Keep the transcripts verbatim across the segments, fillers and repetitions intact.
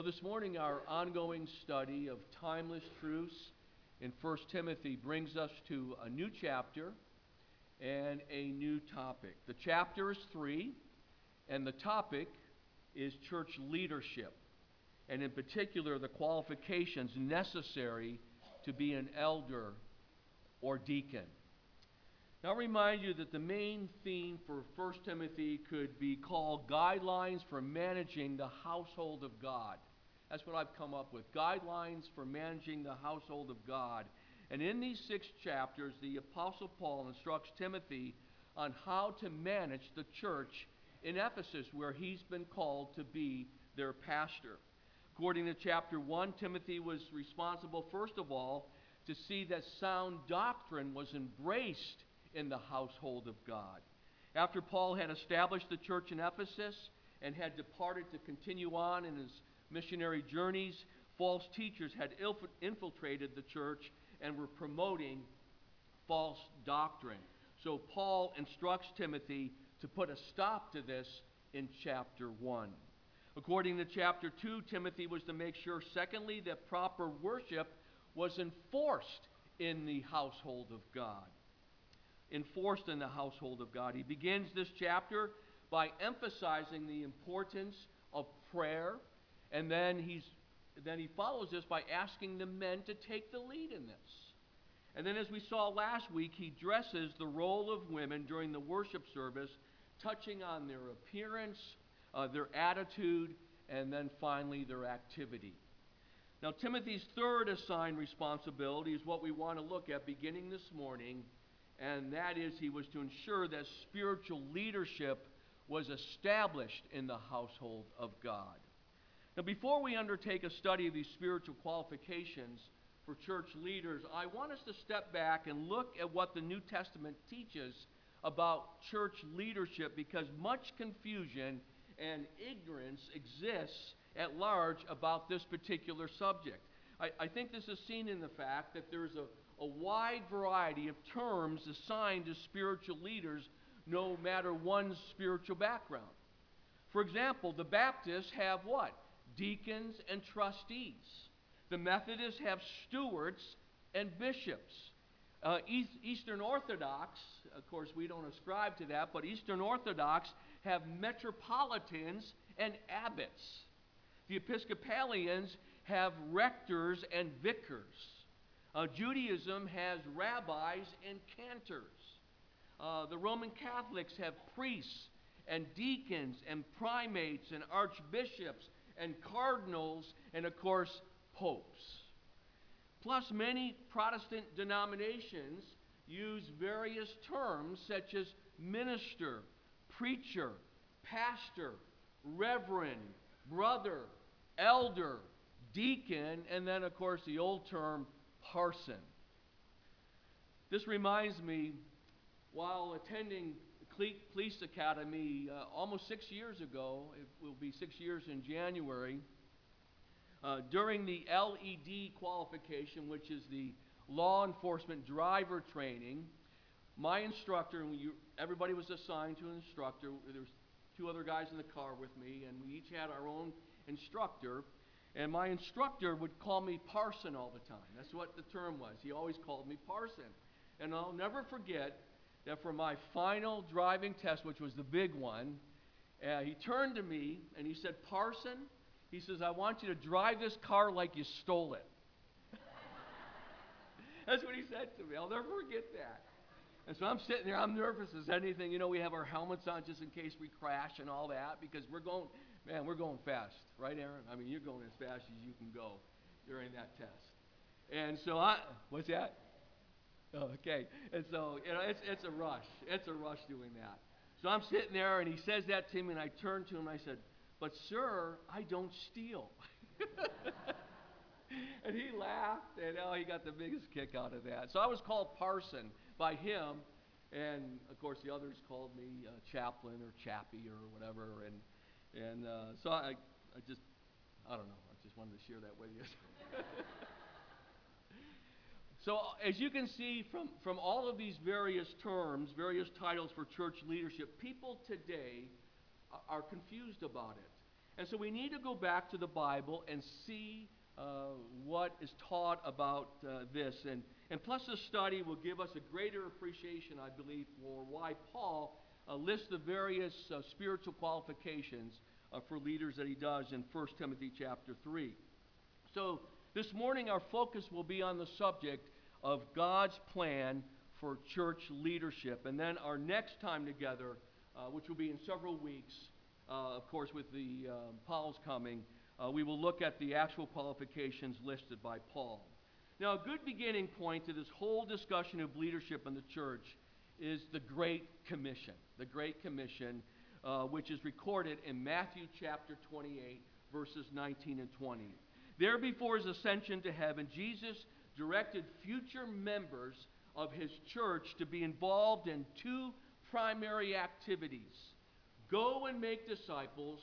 This morning, our ongoing study of timeless truths in First Timothy brings us to a new chapter and a new topic. The chapter is three, and the topic is church leadership, and in particular, the qualifications necessary to be an elder or deacon. Now, I'll remind you that the main theme for First Timothy could be called Guidelines for Managing the Household of God. That's what I've come up with, guidelines for managing the household of God. And in these six chapters, the Apostle Paul instructs Timothy on how to manage the church in Ephesus, where he's been called to be their pastor. According to chapter one, Timothy was responsible, first of all, to see that sound doctrine was embraced in the household of God. After Paul had established the church in Ephesus and had departed to continue on in his missionary journeys, false teachers had infiltrated the church and were promoting false doctrine. So Paul instructs Timothy to put a stop to this in chapter one. According to chapter two, Timothy was to make sure, secondly, that proper worship was enforced in the household of God. Enforced in the household of God. He begins this chapter by emphasizing the importance of prayer. And then he's then he follows this by asking the men to take the lead in this. And then, as we saw last week, he dresses the role of women during the worship service, touching on their appearance, uh, their attitude, and then finally their activity. Now, Timothy's third assigned responsibility is what we want to look at beginning this morning, and that is he was to ensure that spiritual leadership was established in the household of God. Now, before we undertake a study of these spiritual qualifications for church leaders, I want us to step back and look at what the New Testament teaches about church leadership, because much confusion and ignorance exists at large about this particular subject. I, I think this is seen in the fact that there's a, a wide variety of terms assigned to spiritual leaders, no matter one's spiritual background. For example, the Baptists have what? Deacons and trustees. The Methodists have stewards and bishops. Uh, East, Eastern Orthodox, of course we don't ascribe to that, but Eastern Orthodox have metropolitans and abbots. The Episcopalians have rectors and vicars. Uh, Judaism has rabbis and cantors. Uh, the Roman Catholics have priests and deacons and primates and archbishops and cardinals, and of course, popes. Plus, many Protestant denominations use various terms such as minister, preacher, pastor, reverend, brother, elder, deacon, and then, of course, the old term parson. This reminds me, while attending Police Academy uh, almost six years ago, it will be six years in January, uh, during the L E D qualification, which is the law enforcement driver training, my instructor, and you, everybody was assigned to an instructor. There was two other guys in the car with me, and we each had our own instructor, and my instructor would call me parson all the time. That's what the term was. He always called me parson. And I'll never forget that for my final driving test, which was the big one, uh, he turned to me and he said, "Parson," he says, "I want you to drive this car like you stole it." That's what he said to me. I'll never forget that. And so I'm sitting there, I'm nervous as anything. You know, we have our helmets on just in case we crash and all that, because we're going, man, we're going fast. Right, Aaron? I mean, you're going as fast as you can go during that test. And so I, what's that? Oh, okay. And so, you know, it's it's a rush. It's a rush doing that. So I'm sitting there, and he says that to me, and I turned to him, and I said, "But sir, I don't steal." And he laughed, and oh, he got the biggest kick out of that. So I was called parson by him, and of course the others called me uh, chaplain or chappie or whatever. And and uh, so I I just I don't know. I just wanted to share that with you. So as you can see from, from all of these various terms, various titles for church leadership, people today are confused about it. And so we need to go back to the Bible and see uh, what is taught about uh, this. And, and plus, this study will give us a greater appreciation, I believe, for why Paul uh, lists the various uh, spiritual qualifications uh, for leaders that he does in First Timothy chapter three. So this morning, our focus will be on the subject of God's plan for church leadership. And then our next time together, uh, which will be in several weeks, uh, of course, with the uh, Paul's coming, uh, we will look at the actual qualifications listed by Paul. Now, a good beginning point to this whole discussion of leadership in the church is the Great Commission. The Great Commission, uh, which is recorded in Matthew chapter twenty-eight, verses nineteen and twenty. There before his ascension to heaven, Jesus directed future members of his church to be involved in two primary activities. Go and make disciples,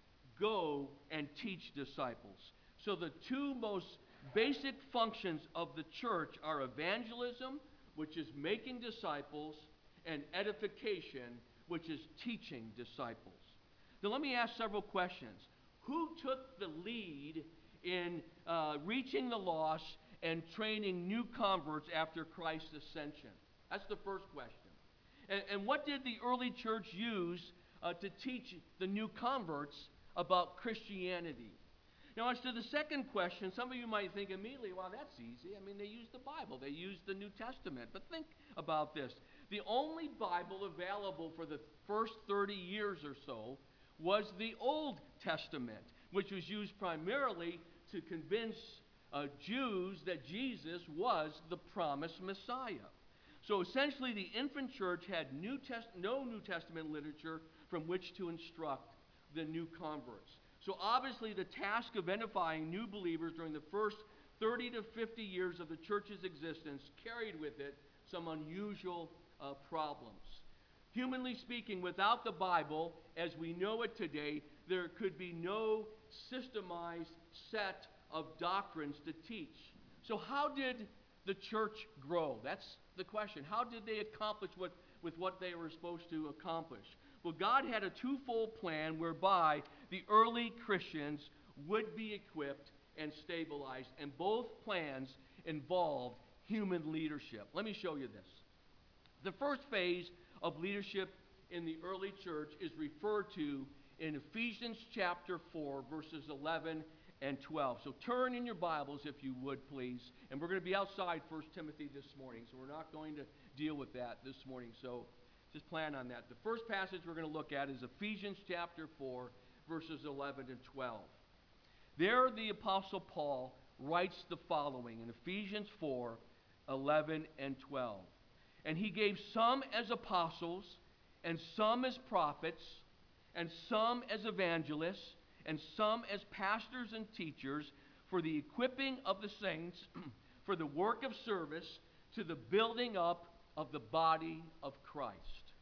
go and teach disciples. So the two most basic functions of the church are evangelism, which is making disciples, and edification, which is teaching disciples. Now let me ask several questions. Who took the lead in uh, reaching the lost and training new converts after Christ's ascension? That's the first question. And, and what did the early church use uh, to teach the new converts about Christianity? Now, as to the second question, some of you might think immediately, well, that's easy. I mean, they used the Bible. They used the New Testament. But think about this. The only Bible available for the first thirty years or so was the Old Testament, which was used primarily to convince uh, Jews that Jesus was the promised Messiah. So essentially, the infant church had New Test- no New Testament literature from which to instruct the new converts. So obviously, the task of edifying new believers during the first thirty to fifty years of the church's existence carried with it some unusual uh, problems. Humanly speaking, without the Bible, as we know it today, there could be no systemized set of doctrines to teach. So how did the church grow? That's the question. How did they accomplish what, with what they were supposed to accomplish? Well, God had a twofold plan whereby the early Christians would be equipped and stabilized, and both plans involved human leadership. Let me show you this. The first phase of leadership in the early church is referred to in Ephesians chapter four, verses eleven and twelve. So turn in your Bibles, if you would, please. And we're going to be outside First Timothy this morning, so we're not going to deal with that this morning. So just plan on that. The first passage we're going to look at is Ephesians chapter four, verses eleven and twelve. There the Apostle Paul writes the following in Ephesians four, eleven and twelve. And he gave some as apostles, and some as prophets, and some as evangelists, and some as pastors and teachers, for the equipping of the saints, for the work of service, to the building up of the body of Christ.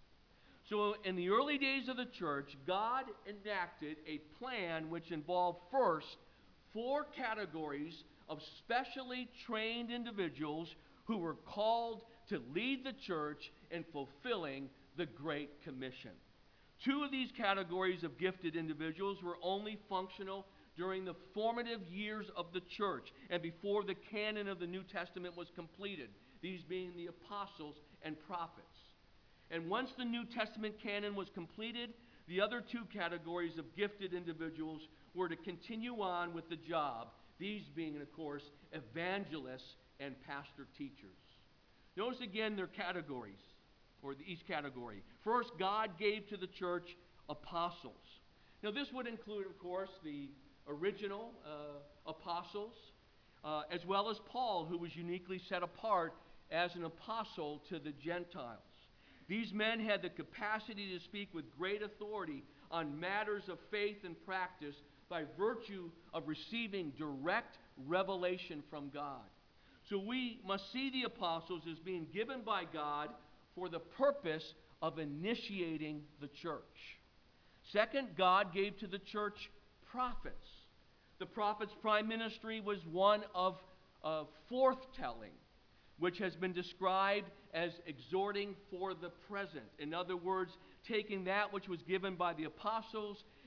So in the early days of the church, God enacted a plan which involved first four categories of specially trained individuals who were called to lead the church in fulfilling the Great Commission. Two of these categories of gifted individuals were only functional during the formative years of the church and before the canon of the New Testament was completed, these being the apostles and prophets. And once the New Testament canon was completed, the other two categories of gifted individuals were to continue on with the job, these being, of course, evangelists and pastor teachers. Notice again their categories, or each category. First, God gave to the church apostles. Now this would include, of course, the original uh, apostles, uh, as well as Paul, who was uniquely set apart as an apostle to the Gentiles. These men had the capacity to speak with great authority on matters of faith and practice by virtue of receiving direct revelation from God. So we must see the apostles as being given by God for the purpose of initiating the church. Second, God gave to the church prophets. The prophet's prime ministry was one of uh, forthtelling, which has been described as exhorting for the present. In other words, taking that which was given by the apostles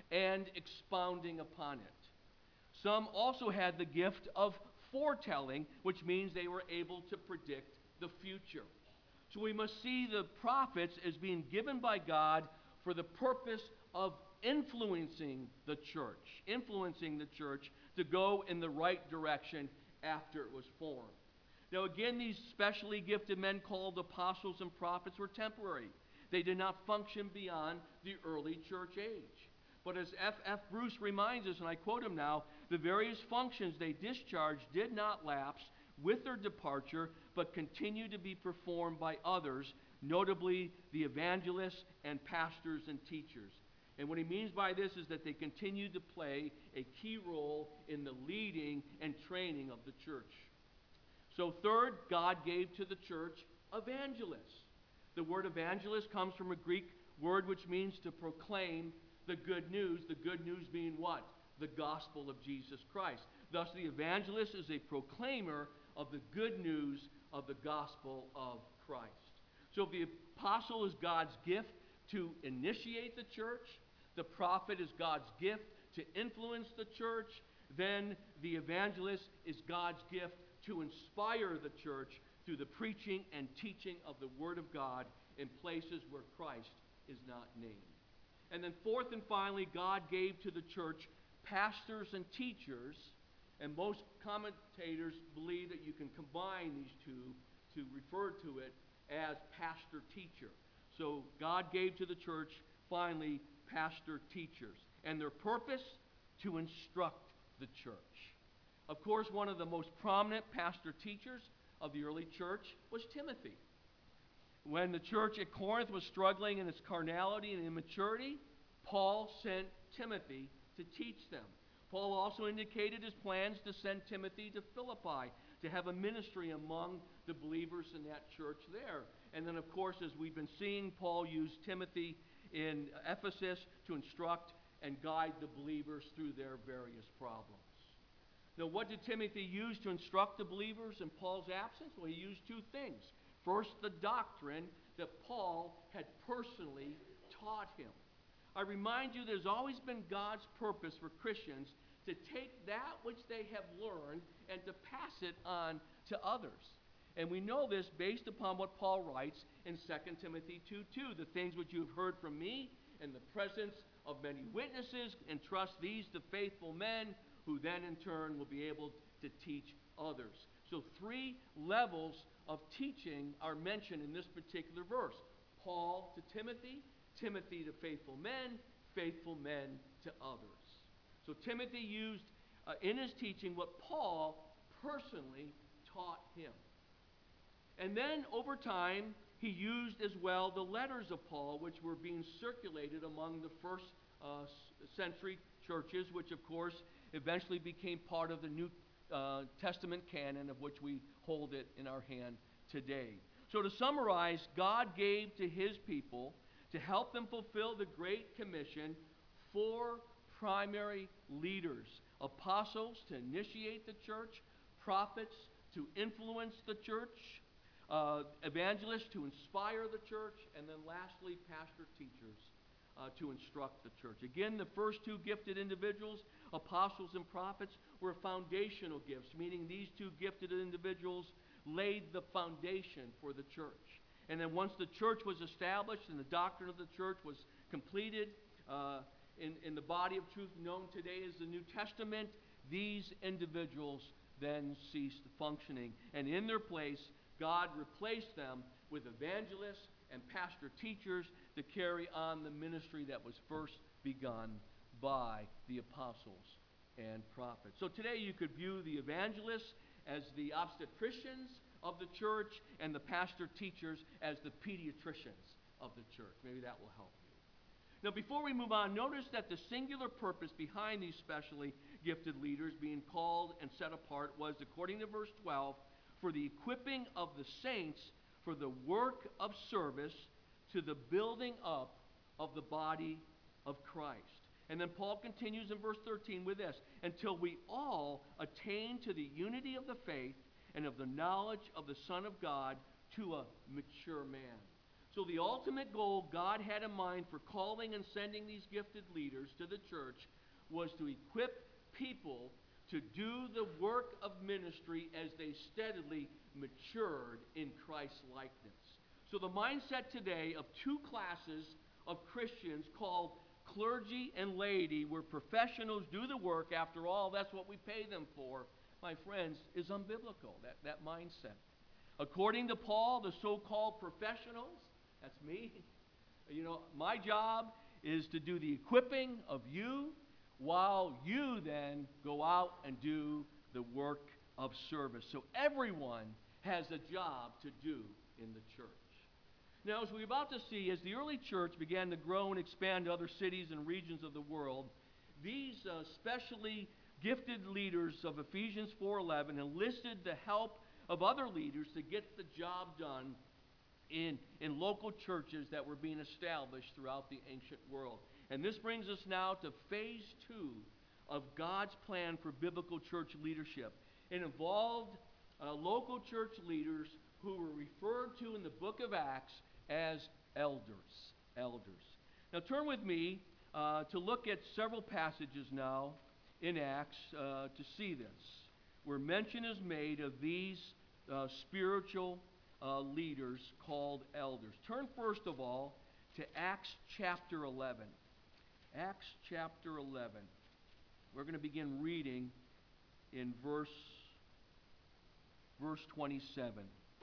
and expounding upon it. Some also had the gift of foretelling, which means they were able to predict the future. So we must see the prophets as being given by God for the purpose of influencing the church, influencing the church to go in the right direction after it was formed. Now again, these specially gifted men called apostles and prophets were temporary. They did not function beyond the early church age. But as F F Bruce reminds us, and I quote him now, the various functions they discharged did not lapse with their departure, but continued to be performed by others, notably the evangelists and pastors and teachers. And what he means by this is that they continued to play a key role in the leading and training of the church. So third, God gave to the church evangelists. The word evangelist comes from a Greek word which means to proclaim the good news, the good news being what? The gospel of Jesus Christ. Thus, the evangelist is a proclaimer of the good news of the gospel of Christ. So if the apostle is God's gift to initiate the church, the prophet is God's gift to influence the church, then the evangelist is God's gift to inspire the church through the preaching and teaching of the Word of God in places where Christ is not named. And then fourth and finally, God gave to the church pastors and teachers, and most commentators believe that you can combine these two to refer to it as pastor-teacher. So God gave to the church, finally, pastor-teachers. And their purpose? To instruct the church. Of course, one of the most prominent pastor-teachers of the early church was Timothy. When the church at Corinth was struggling in its carnality and immaturity, Paul sent Timothy to teach them. Paul also indicated his plans to send Timothy to Philippi to have a ministry among the believers in that church there. And then, of course, as we've been seeing, Paul used Timothy in Ephesus to instruct and guide the believers through their various problems. Now, what did Timothy use to instruct the believers in Paul's absence? Well, he used two things. First, the doctrine that Paul had personally taught him. I remind you, there's always been God's purpose for Christians to take that which they have learned and to pass it on to others. And we know this based upon what Paul writes in Second Timothy two two. The things which you have heard from me in the presence of many witnesses, entrust these to faithful men who then in turn will be able to teach others. So three levels of teaching are mentioned in this particular verse. Paul to Timothy, Timothy to faithful men, faithful men to others. So Timothy used uh, in his teaching what Paul personally taught him. And then over time, he used as well the letters of Paul, which were being circulated among the first uh, century churches, which of course eventually became part of the New uh, Testament canon, of which we hold it in our hand today. So to summarize, God gave to his people, to help them fulfill the Great Commission, four primary leaders: apostles to initiate the church, prophets to influence the church, uh, evangelists to inspire the church, and then lastly, pastor-teachers uh, to instruct the church. Again, the first two gifted individuals, apostles and prophets, were foundational gifts, meaning these two gifted individuals laid the foundation for the church. And then once the church was established and the doctrine of the church was completed uh, in, in the body of truth known today as the New Testament, these individuals then ceased functioning. And in their place, God replaced them with evangelists and pastor teachers to carry on the ministry that was first begun by the apostles and prophets. So today you could view the evangelists as the obstetricians of the church and the pastor teachers as the pediatricians of the church. Maybe that will help you. Now, before we move on, notice that the singular purpose behind these specially gifted leaders being called and set apart was, according to verse twelve, for the equipping of the saints for the work of service to the building up of the body of Christ. And then Paul continues in verse thirteen with this: until we all attain to the unity of the faith and of the knowledge of the Son of God, to a mature man. So the ultimate goal God had in mind for calling and sending these gifted leaders to the church was to equip people to do the work of ministry as they steadily matured in Christ's likeness. So the mindset today of two classes of Christians called clergy and laity, where professionals do the work, after all, that's what we pay them for, my friends, is unbiblical, that, that mindset. According to Paul, the so-called professionals, that's me, you know, my job is to do the equipping of you, while you then go out and do the work of service. So everyone has a job to do in the church. Now, as we're about to see, as the early church began to grow and expand to other cities and regions of the world, these uh, specially gifted leaders of Ephesians four eleven enlisted the help of other leaders to get the job done in, in local churches that were being established throughout the ancient world. And this brings us now to phase two of God's plan for biblical church leadership. It involved uh, local church leaders who were referred to in the book of Acts as elders. Elders. Now turn with me uh, to look at several passages now in Acts uh, to see this, where mention is made of these uh, spiritual uh, leaders called elders. Turn first of all to Acts chapter eleven. Acts chapter eleven. We're going to begin reading in verse, verse twenty-seven.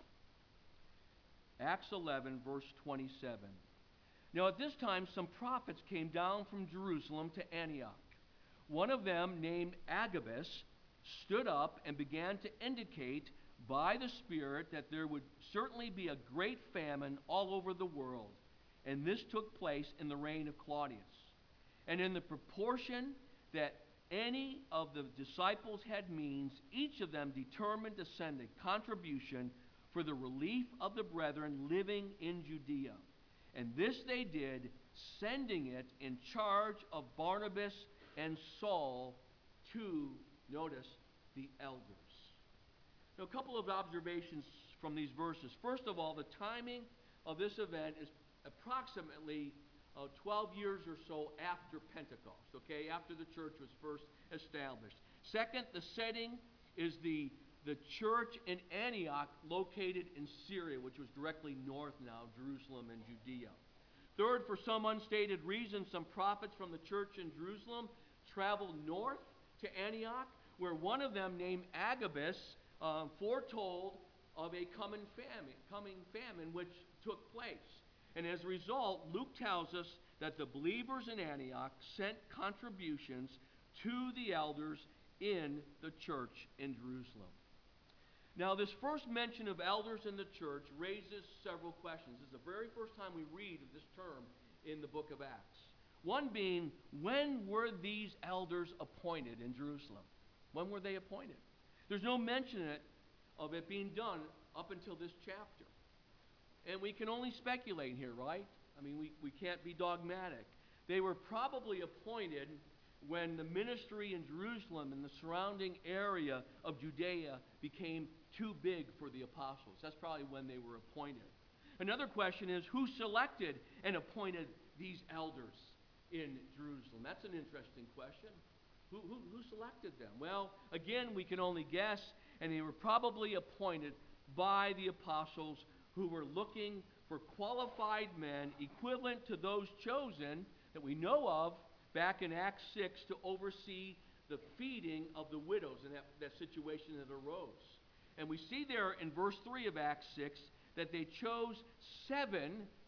Acts eleven, verse twenty-seven. Now at this time some prophets came down from Jerusalem to Antioch. One of them, named Agabus, stood up and began to indicate by the Spirit that there would certainly be a great famine all over the world. And this took place in the reign of Claudius. And in the proportion that any of the disciples had means, each of them determined to send a contribution for the relief of the brethren living in Judea. And this they did, sending it in charge of Barnabas and Saul to, notice, the elders. Now, a couple of observations from these verses. First of all, the timing of this event is approximately uh, twelve years or so after Pentecost, okay, after the church was first established. Second, the setting is the, the church in Antioch located in Syria, which was directly north now, Jerusalem and Judea. Third, for some unstated reason, some prophets from the church in Jerusalem traveled north to Antioch, where one of them, named Agabus, uh, foretold of a coming famine, coming famine which took place. And as a result, Luke tells us that the believers in Antioch sent contributions to the elders in the church in Jerusalem. Now, this first mention of elders in the church raises several questions. This is the very first time we read of this term in the book of Acts. One being, when were these elders appointed in Jerusalem? When were they appointed? There's no mention of it being done up until this chapter. And we can only speculate here, right? I mean, we, we can't be dogmatic. They were probably appointed when the ministry in Jerusalem and the surrounding area of Judea became too big for the apostles. That's probably when they were appointed. Another question is, who selected and appointed these elders in Jerusalem? That's an interesting question. Who, who, who selected them? Well, again, we can only guess, and they were probably appointed by the apostles who were looking for qualified men equivalent to those chosen that we know of back in Acts six to oversee the feeding of the widows in that, that situation that arose. And we see there in verse three of Acts six that they chose seven,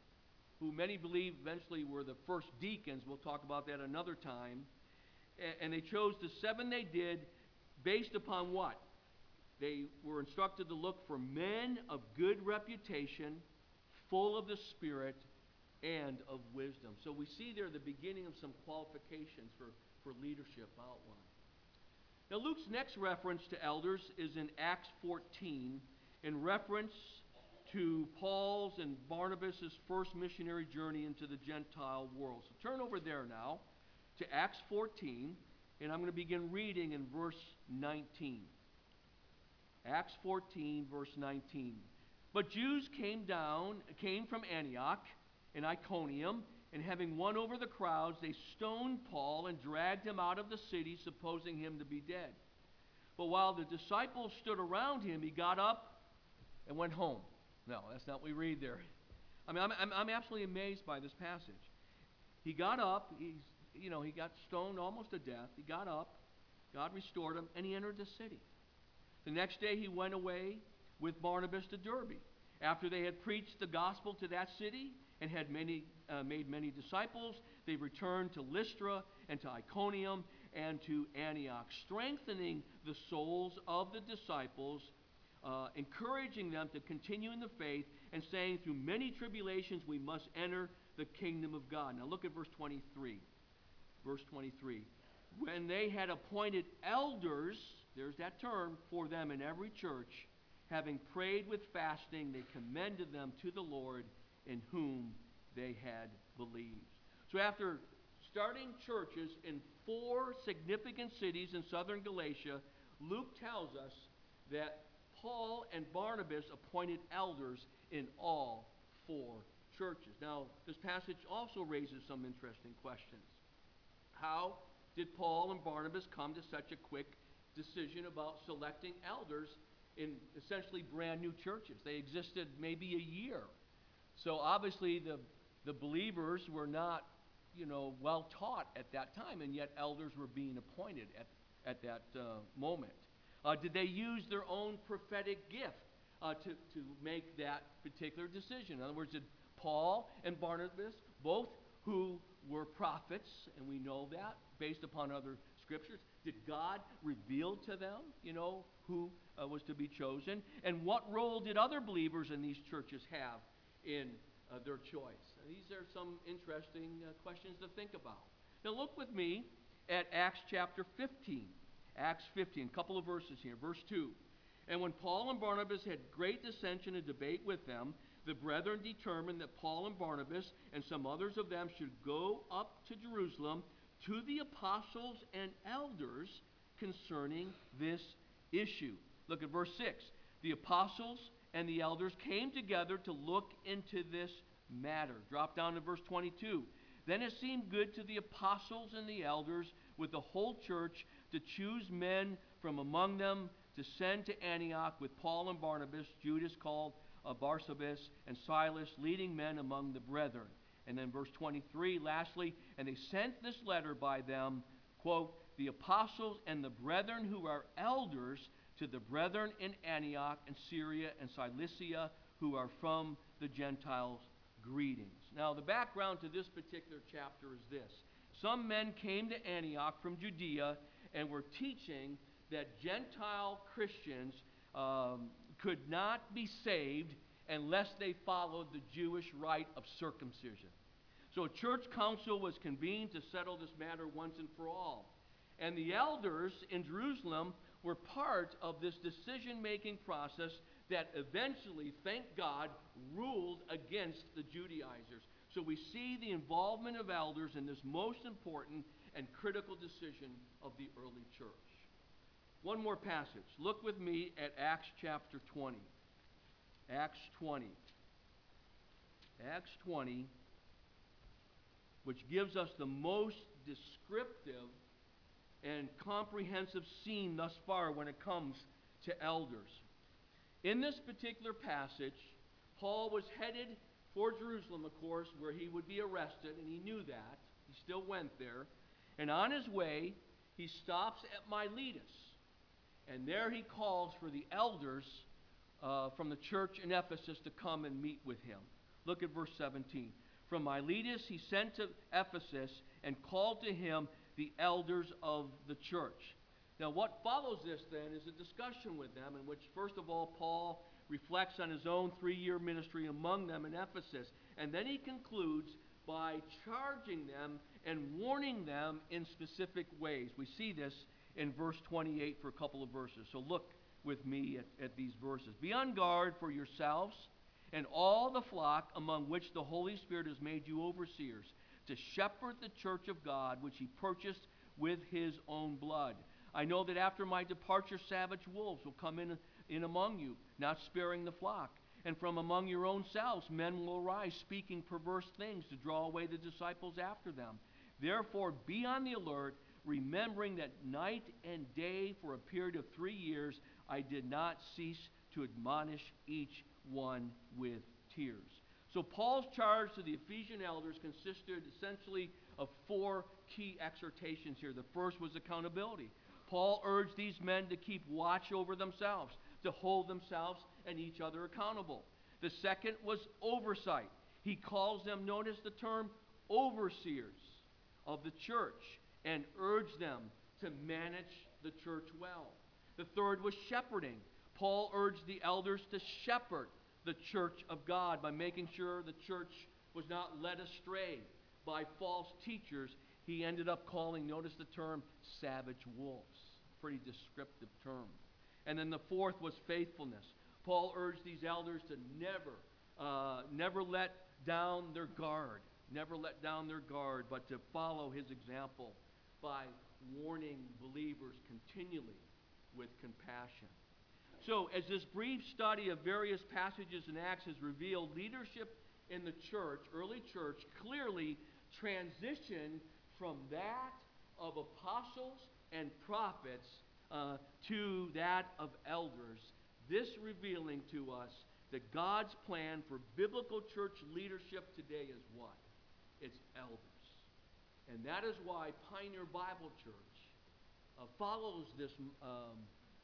who many believe eventually were the first deacons. We'll talk about that another time. And they chose the seven they did based upon what? They were instructed to look for men of good reputation, full of the Spirit, and of wisdom. So we see there the beginning of some qualifications for, for leadership outlined. Now Luke's next reference to elders is in Acts fourteen, in reference to Paul's and Barnabas' first missionary journey into the Gentile world. So turn over there now to Acts fourteen, and I'm going to begin reading in verse nineteen. Acts fourteen, verse nineteen. But Jews came down, came from Antioch and Iconium, and having won over the crowds, they stoned Paul and dragged him out of the city, supposing him to be dead. But while the disciples stood around him, he got up and went home. No, that's not what we read there. I mean, I'm, I'm, I'm absolutely amazed by this passage. He got up, he's, you know, he got stoned almost to death. He got up, God restored him, and he entered the city. The next day he went away with Barnabas to Derbe. After they had preached the gospel to that city and had many, uh, made many disciples, they returned to Lystra and to Iconium and to Antioch, strengthening the souls of the disciples, uh, encouraging them to continue in the faith, and saying, through many tribulations we must enter the kingdom of God. Now look at verse twenty-three. Verse twenty-three. When they had appointed elders, there's that term, for them in every church, having prayed with fasting, they commended them to the Lord in whom they had believed. So after starting churches in four significant cities in southern Galatia, Luke tells us that Paul and Barnabas appointed elders in all four churches. Now, this passage also raises some interesting questions. How did Paul and Barnabas come to such a quick decision about selecting elders in essentially brand new churches? They existed maybe a year. So obviously the, the believers were not, you know, well taught at that time, and yet elders were being appointed at, at that uh, moment. Uh, did they use their own prophetic gift uh, to, to make that particular decision? In other words, did Paul and Barnabas, both who were prophets, and we know that based upon other scriptures, did God reveal to them, you know, who uh, was to be chosen? And what role did other believers in these churches have in uh, their choice? And these are some interesting uh, questions to think about. Now look with me at Acts chapter fifteen. Acts fifteen, a couple of verses here. Verse two. And when Paul and Barnabas had great dissension and debate with them, the brethren determined that Paul and Barnabas and some others of them should go up to Jerusalem to the apostles and elders concerning this issue. Look at verse six. The apostles and the elders came together to look into this matter. Drop down to verse twenty-two. Then it seemed good to the apostles and the elders with the whole church to choose men from among them to send to Antioch with Paul and Barnabas, Judas called uh, Barsabas, and Silas, leading men among the brethren. And then verse twenty-three, lastly, and they sent this letter by them, quote, the apostles and the brethren who are elders to the brethren in Antioch and Syria and Cilicia who are from the Gentiles, greetings. Now, the background to this particular chapter is this. Some men came to Antioch from Judea and were teaching that Gentile Christians um, could not be saved unless they followed the Jewish rite of circumcision. So a church council was convened to settle this matter once and for all. And the elders in Jerusalem were part of this decision-making process that eventually, thank God, ruled against the Judaizers. So we see the involvement of elders in this most important and critical decision of the early church. One more passage. Look with me at Acts chapter twenty. Acts twenty. Acts twenty, which gives us the most descriptive and comprehensive scene thus far when it comes to elders. In this particular passage, Paul was headed for Jerusalem, of course, where he would be arrested, and he knew that. He still went there. And on his way, he stops at Miletus. And there he calls for the elders uh, from the church in Ephesus to come and meet with him. Look at verse seventeen. From Miletus he sent to Ephesus and called to him the elders of the church. Now what follows this then is a discussion with them in which first of all Paul reflects on his own three-year ministry among them in Ephesus. And then he concludes by charging them and warning them in specific ways. We see this in verse twenty-eight for a couple of verses. So look with me at, at these verses. Be on guard for yourselves and all the flock among which the Holy Spirit has made you overseers, to shepherd the church of God, which he purchased with his own blood. I know that after my departure savage wolves will come in, in among you, not sparing the flock. And from among your own selves men will arise, speaking perverse things to draw away the disciples after them. Therefore be on the alert, remembering that night and day for a period of three years I did not cease to admonish each one with tears. So Paul's charge to the Ephesian elders consisted essentially of four key exhortations here. The first was accountability. Paul urged these men to keep watch over themselves, to hold themselves and each other accountable. The second was oversight. He calls them, notice the term, overseers of the church, and urged them to manage the church well. The third was shepherding. Paul urged the elders to shepherd the church of God by making sure the church was not led astray by false teachers. He ended up calling, notice the term, savage wolves. Pretty descriptive term. And then the fourth was faithfulness. Paul urged these elders to never, uh, never let down their guard. Never let down their guard, but to follow his example by warning believers continually with compassion. So, as this brief study of various passages in Acts has revealed, leadership in the church, early church, clearly transitioned from that of apostles and prophets uh, to that of elders. This revealing to us that God's plan for biblical church leadership today is what? It's elders. And that is why Pioneer Bible Church uh, follows this um,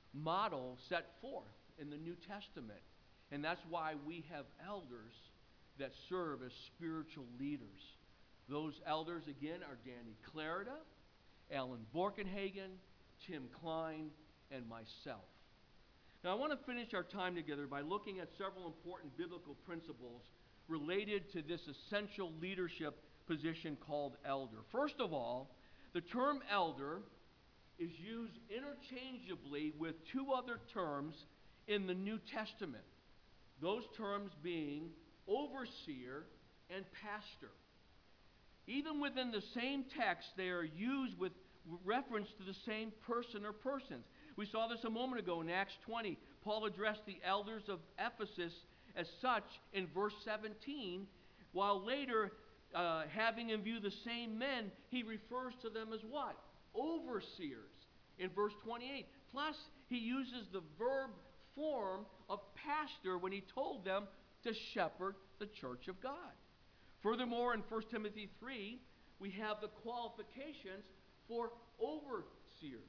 model set forth in the New Testament. And that's why we have elders that serve as spiritual leaders. Those elders, again, are Danny Clarida, Alan Borkenhagen, Tim Klein, and myself. Now, I want to finish our time together by looking at several important biblical principles related to this essential leadership position called elder. First of all, the term elder is used interchangeably with two other terms in the New Testament. Those terms being overseer and pastor. Even within the same text, they are used with reference to the same person or persons. We saw this a moment ago in Acts twenty. Paul addressed the elders of Ephesus as such in verse seventeen, while later, uh, having in view the same men, he refers to them as what? Overseers in verse twenty-eight. Plus, he uses the verb form of pastor when he told them to shepherd the church of God. Furthermore, in First Timothy three, we have the qualifications for overseers,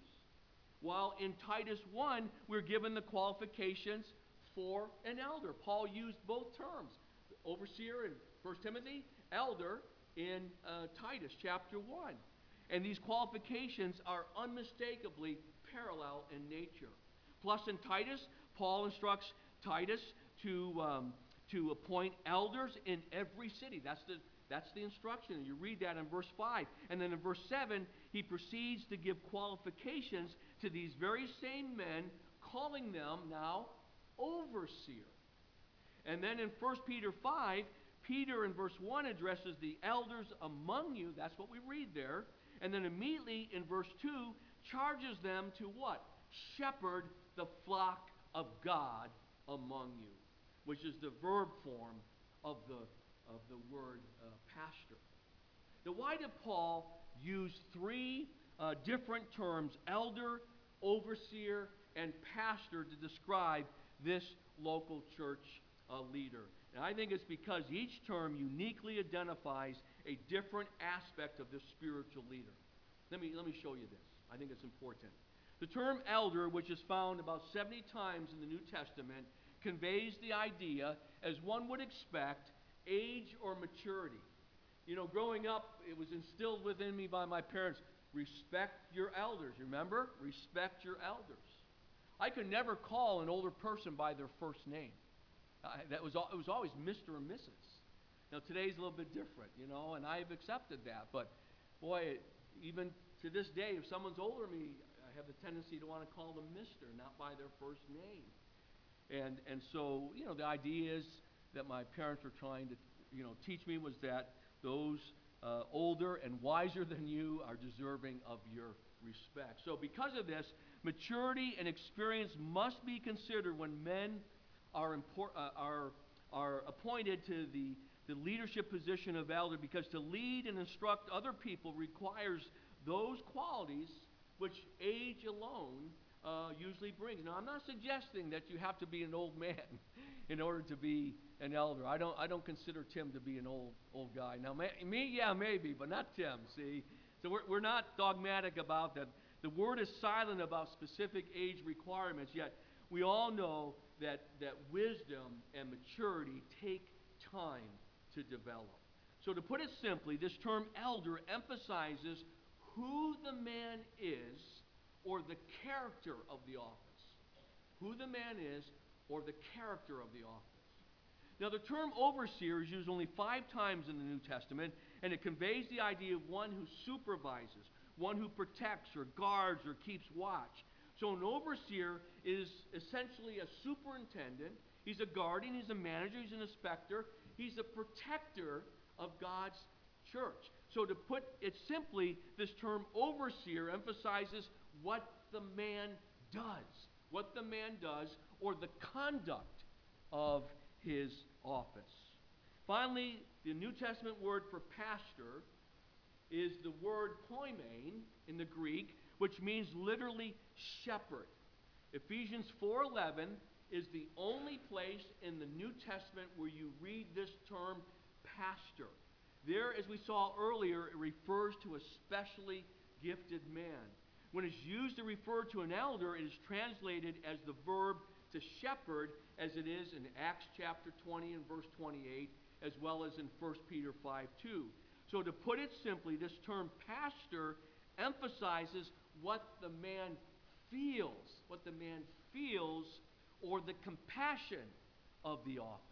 while in Titus one, we're given the qualifications for an elder. Paul used both terms, overseer in First Timothy, elder in uh, Titus chapter one. And these qualifications are unmistakably parallel in nature. Plus, in Titus, Paul instructs Titus to, um, to appoint elders in every city. That's the, that's the instruction. And you read that in verse five. And then in verse seven, he proceeds to give qualifications to these very same men, calling them now overseer. And then in First Peter five, Peter in verse one addresses the elders among you. That's what we read there. And then immediately in verse two, charges them to what? Shepherd the flock of God among you, which is the verb form of the, of the word uh, pastor. Now, why did Paul use three uh, different terms, elder, overseer, and pastor, to describe this local church uh, leader? And I think it's because each term uniquely identifies a different aspect of this spiritual leader. Let me, let me show you this. I think it's important. The term elder, which is found about seventy times in the New Testament, conveys the idea, as one would expect, age or maturity. You know, growing up, it was instilled within me by my parents, respect your elders. Remember? Respect your elders. I could never call an older person by their first name. I, that was, it was always Mister or Missus Now, today's a little bit different, you know, and I've accepted that. But, boy, even to this day, if someone's older than me, I have the tendency to want to call them Mister, not by their first name. And, and so, you know, the idea is that my parents were trying to, you know, teach me was that those uh, older and wiser than you are deserving of your respect. So because of this, maturity and experience must be considered when men are, import, uh, are are appointed to the, the leadership position of elder, because to lead and instruct other people requires those qualities which age alone uh, usually brings. Now, I'm not suggesting that you have to be an old man in order to be an elder. I don't, I don't consider Tim to be an old, old guy. Now, me, yeah, maybe, but not Tim, see? So we're, we're not dogmatic about that. The Word is silent about specific age requirements, yet we all know that, that wisdom and maturity take time to develop. So to put it simply, this term elder emphasizes who the man is or the character of the office. Who the man is or the character of the office. Now, the term overseer is used only five times in the New Testament, and it conveys the idea of one who supervises, one who protects or guards or keeps watch. So an overseer is essentially a superintendent. He's a guardian, he's a manager, he's an inspector. He's a protector of God's church. So to put it simply, this term overseer emphasizes what the man does. What the man does, or the conduct of his office. Finally, the New Testament word for pastor is the word poimen in the Greek, which means literally shepherd. Ephesians four eleven is the only place in the New Testament where you read this term pastor. There, as we saw earlier, it refers to a specially gifted man. When it's used to refer to an elder, it is translated as the verb to shepherd, as it is in Acts chapter twenty and verse twenty-eight, as well as in First Peter five two. So to put it simply, this term pastor emphasizes what the man feels, what the man feels, or the compassion of the office.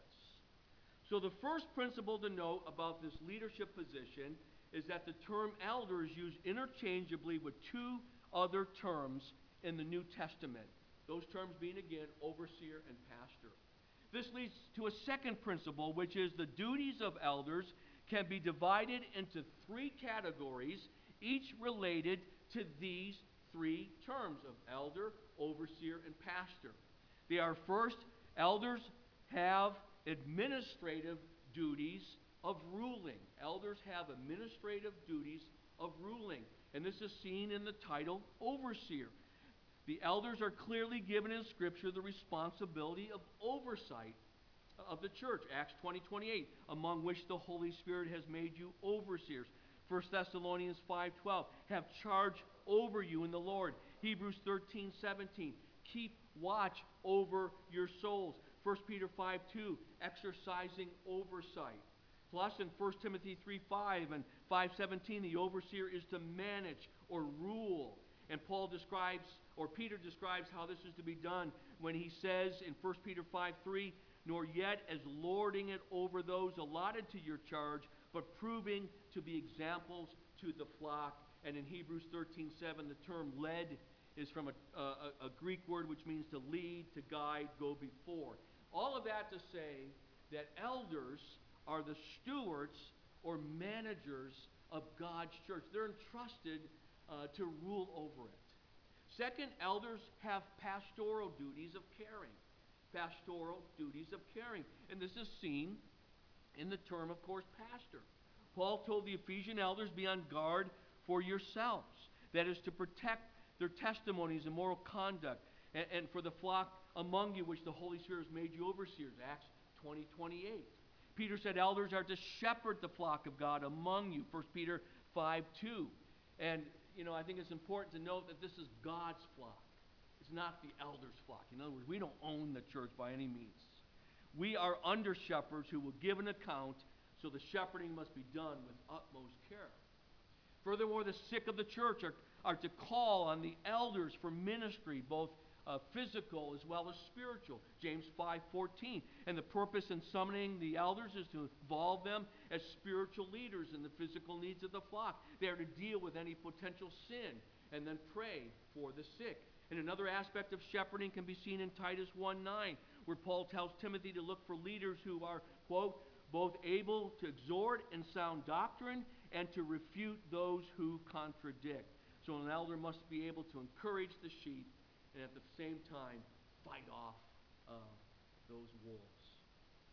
So the first principle to note about this leadership position is that the term elder is used interchangeably with two other terms in the New Testament. Those terms being, again, overseer and pastor. This leads to a second principle, which is the duties of elders can be divided into three categories, each related to these three terms of elder, overseer, and pastor. They are, first, elders have administrative duties of ruling. Elders have administrative duties of ruling. And this is seen in the title overseer. The elders are clearly given in Scripture the responsibility of oversight of the church. Acts twenty twenty-eight, among which the Holy Spirit has made you overseers. First Thessalonians five twelve, have charge over you in the Lord. Hebrews thirteen seventeen, keep watch over your souls. First Peter five two, exercising oversight. Plus in First Timothy three five and five seventeen, the overseer is to manage or rule. And Paul describes, or Peter describes how this is to be done when he says in First Peter five three, nor yet as lording it over those allotted to your charge, but proving to be examples to the flock. And in Hebrews thirteen seven, the term led is from a, a, a Greek word which means to lead, to guide, go before. All of that to say that elders are the stewards or managers of God's church. They're entrusted uh, to rule over it. Second, elders have pastoral duties of caring. Pastoral duties of caring. And this is seen in the term, of course, pastor. Paul told the Ephesian elders, be on guard for yourselves. That is to protect their testimonies and moral conduct, and, and for the flock among you, which the Holy Spirit has made you overseers. Acts twenty twenty-eight. Peter said elders are to shepherd the flock of God among you. First Peter five two. And, you know, I think it's important to note that this is God's flock. It's not the elders' flock. In other words, we don't own the church by any means. We are under shepherds who will give an account, so the shepherding must be done with utmost care. Furthermore, the sick of the church are, are to call on the elders for ministry, both uh, physical as well as spiritual. James five fourteen. And the purpose in summoning the elders is to involve them as spiritual leaders in the physical needs of the flock. They are to deal with any potential sin and then pray for the sick. And another aspect of shepherding can be seen in Titus one nine, where Paul tells Timothy to look for leaders who are, quote, both able to exhort in sound doctrine and to refute those who contradict. So an elder must be able to encourage the sheep and at the same time fight off uh, those wolves.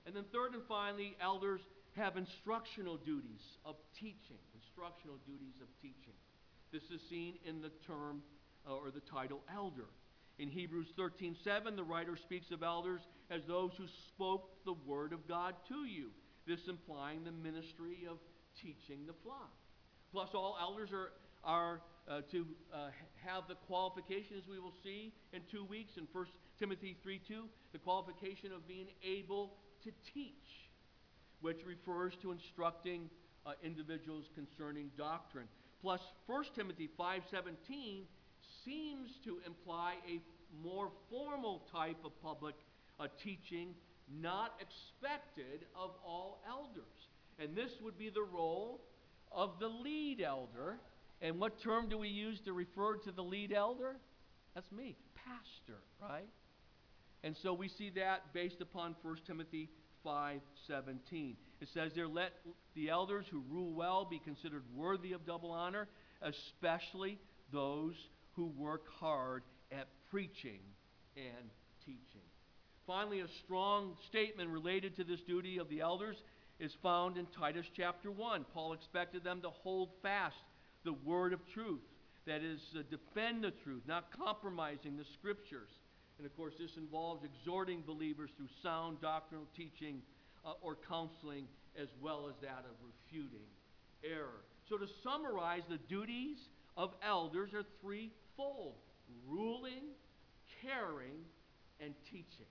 And then third and finally, elders have instructional duties of teaching. Instructional duties of teaching. This is seen in the term uh, or the title elder. In Hebrews thirteen seven, the writer speaks of elders as those who spoke the word of God to you. This implying the ministry of teaching the flock. Plus, all elders are, are uh, to uh, have the qualifications we will see in two weeks in First Timothy three two, the qualification of being able to teach, which refers to instructing uh, individuals concerning doctrine. Plus, First Timothy five seventeen seems to imply a more formal type of public uh, teaching not expected of all elders. And this would be the role of the lead elder. And what term do we use to refer to the lead elder? That's me, pastor, right? And so we see that based upon First Timothy five seventeen. It says there, let the elders who rule well be considered worthy of double honor, especially those who work hard at preaching and teaching. Finally, a strong statement related to this duty of the elders is found in Titus chapter one. Paul expected them to hold fast the word of truth, that is, uh, defend the truth, not compromising the scriptures. And of course, this involves exhorting believers through sound doctrinal teaching uh, or counseling, as well as that of refuting error. So to summarize, the duties of elders are threefold: ruling, caring, and teaching.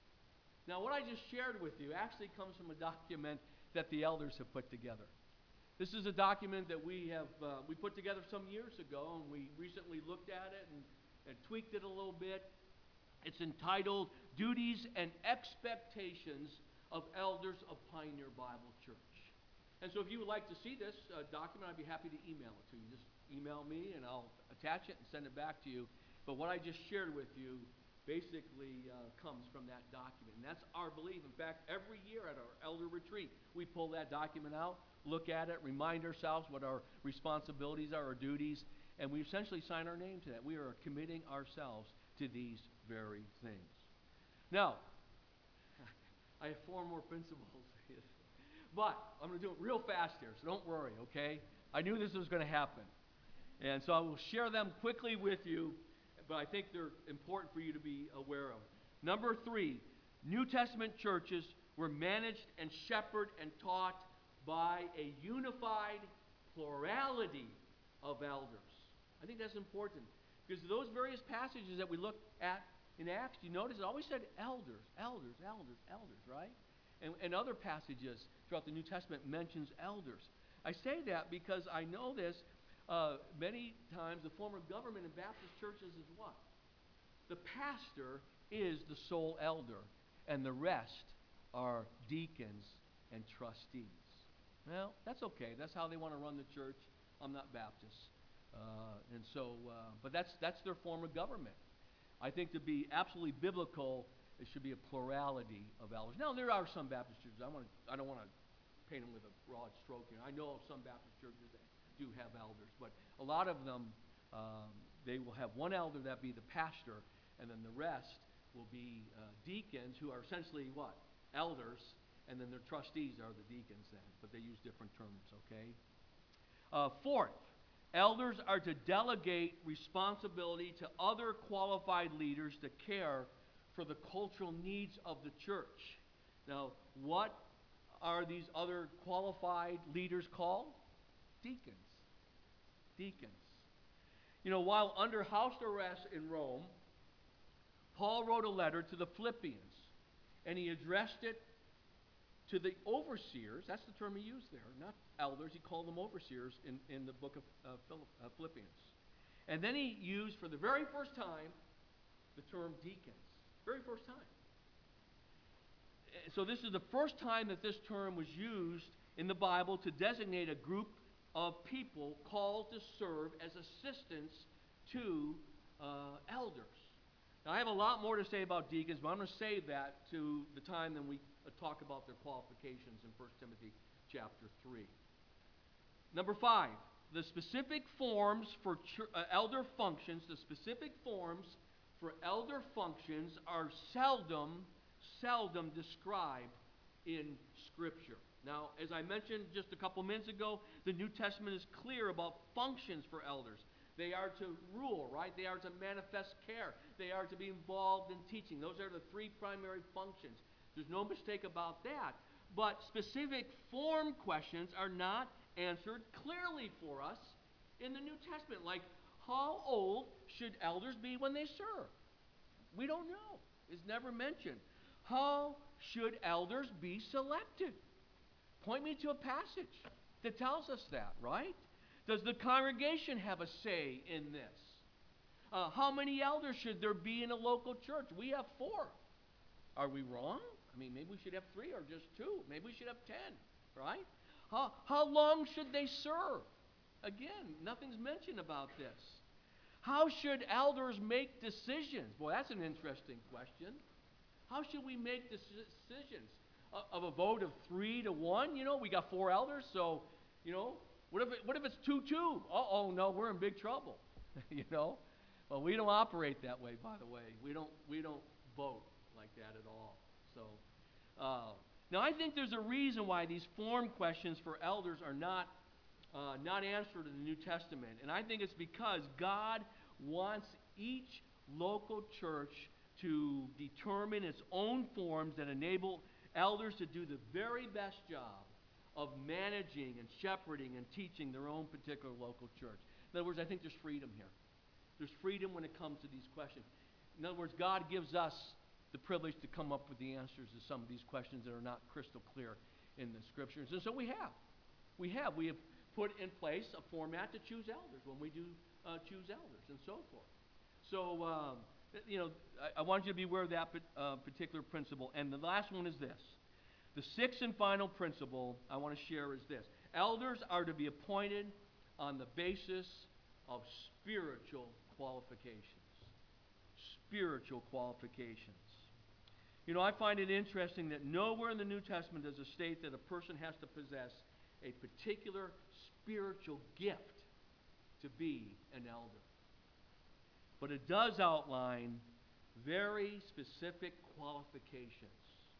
Now, what I just shared with you actually comes from a document that the elders have put together. This is a document that we have uh, we put together some years ago, and we recently looked at it and, and tweaked it a little bit. It's entitled Duties and Expectations of Elders of Pioneer Bible Church. And so if you would like to see this uh, document, I'd be happy to email it to you. Just email me and I'll attach it and send it back to you. But what I just shared with you basically uh, comes from that document. And that's our belief. In fact, every year at our elder retreat, we pull that document out, look at it, remind ourselves what our responsibilities are, our duties, and we essentially sign our name to that. We are committing ourselves to these very things. Now, I have four more principles. But I'm going to do it real fast here, so don't worry, okay? I knew this was going to happen. And so I will share them quickly with you, but I think they're important for you to be aware of. Number three, New Testament churches were managed and shepherded and taught by a unified plurality of elders. I think that's important, because those various passages that we look at in Acts, you notice it always said elders, elders, elders, elders, right? And, and other passages throughout the New Testament mentions elders. I say that because I know this, uh, many times the form of government in Baptist churches is what? The pastor is the sole elder, and the rest are deacons and trustees. Well, that's okay. That's how they want to run the church. I'm not Baptist. Uh, and so, uh, but that's, that's their form of government. I think to be absolutely biblical, it should be a plurality of elders. Now, there are some Baptist churches. I want to, I don't want to paint them with a broad stroke here. I know of some Baptist churches that do have elders, but a lot of them, um, they will have one elder that be the pastor, and then the rest will be uh, deacons, who are essentially what? Elders, and then their trustees are the deacons then, but they use different terms, okay? Uh, fourth, elders are to delegate responsibility to other qualified leaders to care for the cultural needs of the church. Now, what are these other qualified leaders called? Deacons. Deacons. You know, while under house arrest in Rome, Paul wrote a letter to the Philippians, and he addressed it to the overseers. That's the term he used there, not elders. He called them overseers in, in the book of uh, Philipp, uh, Philippians. And then he used, for the very first time, the term deacons. Very first time. So this is the first time that this term was used in the Bible to designate a group of people called to serve as assistants to uh, elders. Now, I have a lot more to say about deacons, but I'm going to save that to the time that we uh, talk about their qualifications in First Timothy chapter three. Number five, the specific forms for ch- uh, elder functions, the specific forms for elder functions are seldom, seldom described in Scripture. Now, as I mentioned just a couple minutes ago, the New Testament is clear about functions for elders. They are to rule, right? They are to manifest care. They are to be involved in teaching. Those are the three primary functions. There's no mistake about that. But specific form questions are not answered clearly for us in the New Testament. Like, how old should elders be when they serve? We don't know. It's never mentioned. How should elders be selected? Point me to a passage that tells us that, right? Does the congregation have a say in this? Uh, how many elders should there be in a local church? We have four. Are we wrong? I mean, maybe we should have three or just two. Maybe we should have ten, right? How, how long should they serve? Again, nothing's mentioned about this. How should elders make decisions? Boy, that's an interesting question. How should we make decisions? Of a vote of three to one? You know, we got four elders, so, you know, what if, it, what if it's two two? Uh-oh, no, we're in big trouble, you know? Well, we don't operate that way, by the way. We don't, we don't vote like that at all. So, uh, now I think there's a reason why these form questions for elders are not, uh, not answered in the New Testament. And I think it's because God wants each local church to determine its own forms that enable elders to do the very best job of managing and shepherding and teaching their own particular local church. In other words, I think there's freedom here. There's freedom when it comes to these questions. In other words, God gives us the privilege to come up with the answers to some of these questions that are not crystal clear in the Scriptures. And so we have. We have. We have put in place a format to choose elders when we do uh, choose elders and so forth. So, um, you know, I, I want you to be aware of that uh, particular principle. And the last one is this. The sixth and final principle I want to share is this. Elders are to be appointed on the basis of spiritual qualifications. Spiritual qualifications. You know, I find it interesting that nowhere in the New Testament does it state that a person has to possess a particular spiritual gift to be an elder. But it does outline very specific qualifications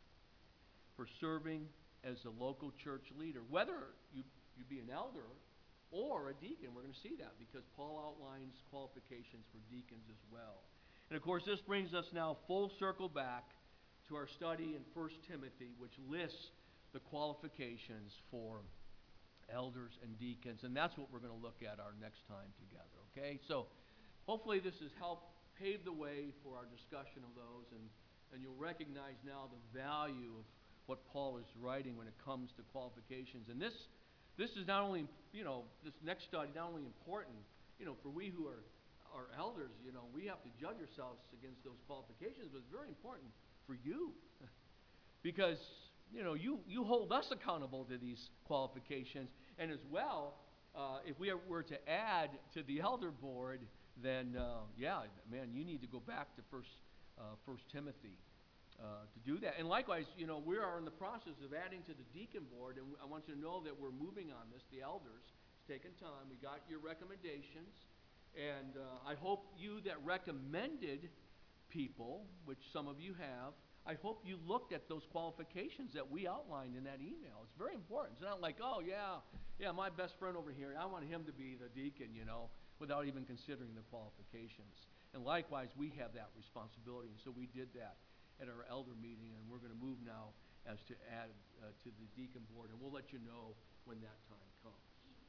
for serving as a local church leader, whether you, you be an elder or a deacon. We're going to see that because Paul outlines qualifications for deacons as well. And of course, this brings us now full circle back to our study in First Timothy, which lists the qualifications for elders and deacons. And that's what we're going to look at our next time together, okay? So hopefully this has helped pave the way for our discussion of those, and, and you'll recognize now the value of what Paul is writing when it comes to qualifications. And this this is not only, you know, this next study, not only important, you know, for we who are, are elders, you know, we have to judge ourselves against those qualifications, but it's very important for you. Because, you know, you, you hold us accountable to these qualifications, and as well, uh, if we were to add to the elder board, then, uh, yeah, man, you need to go back to First, uh, First Timothy uh, to do that. And likewise, you know, we are in the process of adding to the deacon board, and I want you to know that we're moving on this. The elders, it's taken time. We got your recommendations, and uh, I hope you that recommended people, which some of you have, I hope you looked at those qualifications that we outlined in that email. It's very important. It's not like, oh, yeah, yeah, my best friend over here, I want him to be the deacon, you know, without even considering the qualifications. And likewise, we have that responsibility, and so we did that at our elder meeting, and we're going to move now as to add uh, to the deacon board, and we'll let you know when that time comes.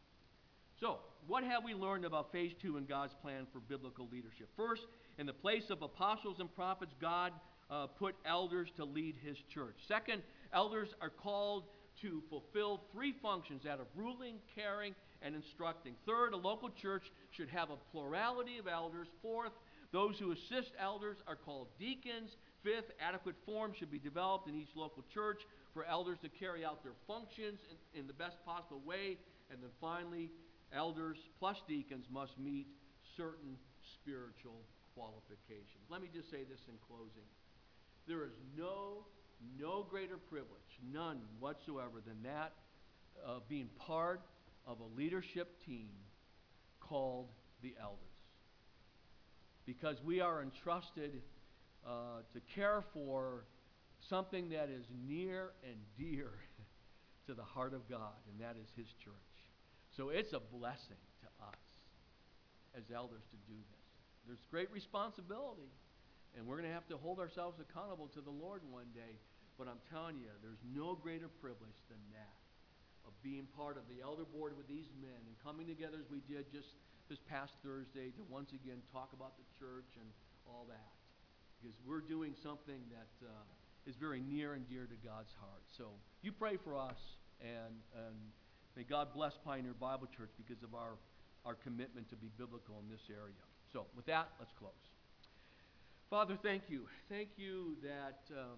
So, what have we learned about phase two in God's plan for biblical leadership? First, in the place of apostles and prophets, God uh, put elders to lead his church. Second, elders are called to fulfill three functions: that of ruling, caring, and instructing. Third, a local church should have a plurality of elders. Fourth, those who assist elders are called deacons. Fifth, adequate forms should be developed in each local church for elders to carry out their functions in, in the best possible way. And then finally, elders plus deacons must meet certain spiritual qualifications. Let me just say this in closing. There is no, no greater privilege, none whatsoever, than that of being part of a leadership team called the elders. Because we are entrusted uh, to care for something that is near and dear to the heart of God, and that is His church. So it's a blessing to us as elders to do this. There's great responsibility, and we're going to have to hold ourselves accountable to the Lord one day. But I'm telling you, there's no greater privilege than that, of being part of the elder board with these men and coming together as we did just this past Thursday to once again talk about the church and all that. Because we're doing something that uh, is very near and dear to God's heart. So you pray for us, and, and may God bless Pioneer Bible Church because of our, our commitment to be biblical in this area. So with that, let's close. Father, thank you. Thank you that um,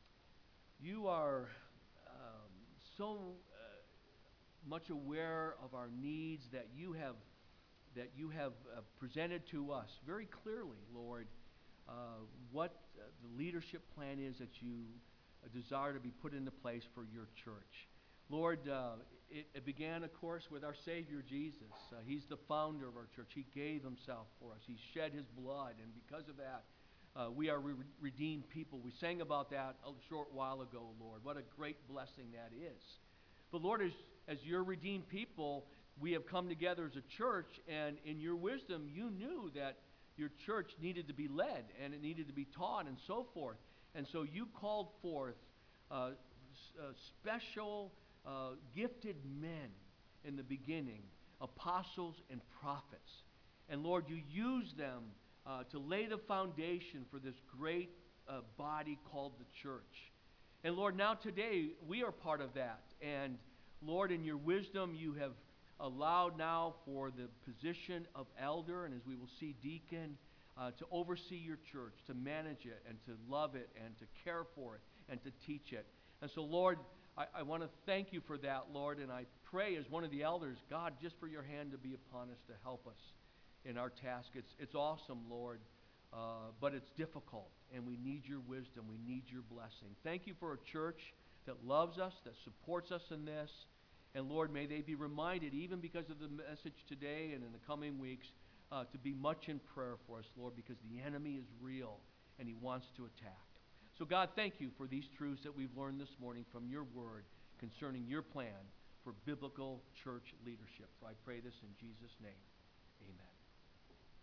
you are um, so uh, much aware of our needs, that you have that you have uh, presented to us very clearly, Lord, uh, what uh, the leadership plan is that you uh, desire to be put into place for your church. Lord, uh, it, it began, of course, with our Savior Jesus. Uh, he's the founder of our church. He gave himself for us. He shed his blood, and because of that, uh, we are re- redeemed people. We sang about that a short while ago, Lord. What a great blessing that is. But Lord, as, as your redeemed people, we have come together as a church, and in your wisdom, you knew that your church needed to be led, and it needed to be taught, and so forth. And so you called forth uh, s- uh, special, uh, gifted men in the beginning, apostles and prophets. And Lord, you used them uh, to lay the foundation for this great uh, body called the church. And Lord, now today, we are part of that. And Lord, in your wisdom, you have allowed now for the position of elder, and as we will see, deacon, uh, to oversee your church, to manage it, and to love it, and to care for it, and to teach it. And so, Lord, I, I want to thank you for that, Lord, and I pray as one of the elders, God, just for your hand to be upon us to help us in our task. It's, it's awesome, Lord, uh, but it's difficult, and we need your wisdom. We need your blessing. Thank you for a church that loves us, that supports us in this. And Lord, may they be reminded, even because of the message today and in the coming weeks, uh, to be much in prayer for us, Lord, because the enemy is real and he wants to attack. So God, thank you for these truths that we've learned this morning from your word concerning your plan for biblical church leadership. For I pray this in Jesus' name. Amen.